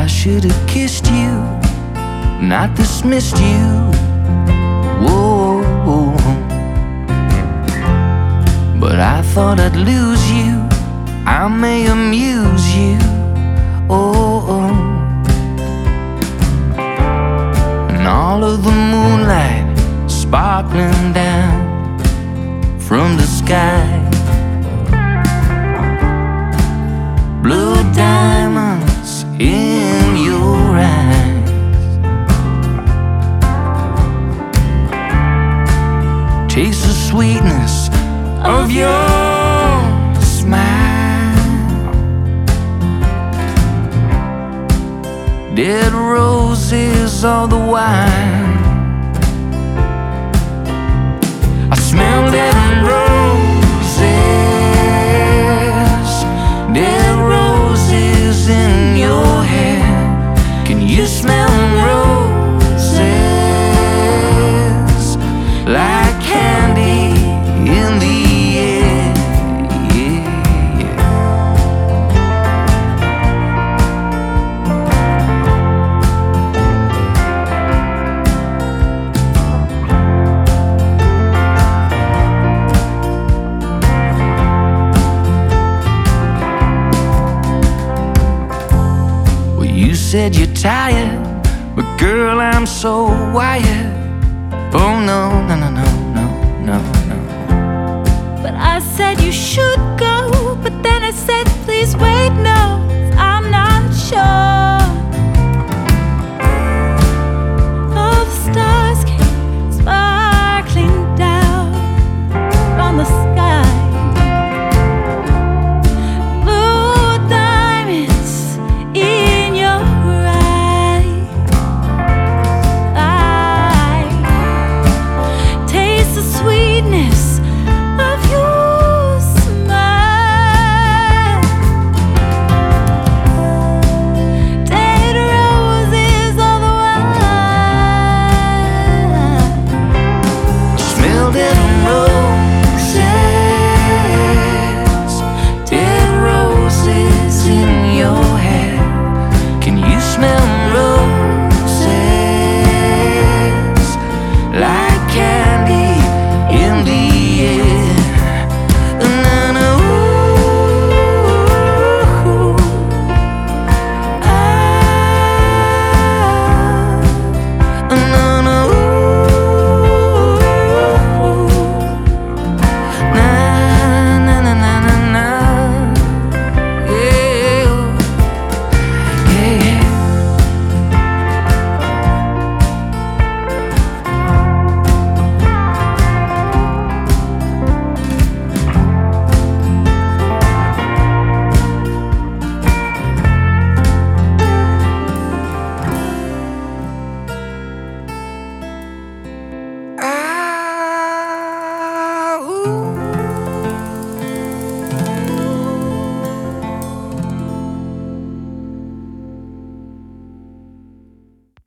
I should have kissed you, not dismissed you. Whoa, but I thought I'd lose you. I may amuse you. Oh, and all of the moonlight sparkling down from the sky, blue diamonds in your eyes, taste the sweetness of your smile, dead roses all the while. I smell dead roses, dead roses in your hair. Can you smell roses like candy in the air? Yeah, yeah. Well, you said you're tired, but girl, I'm so wired. Oh no, no, no, no, no, no, no. But I said you should go.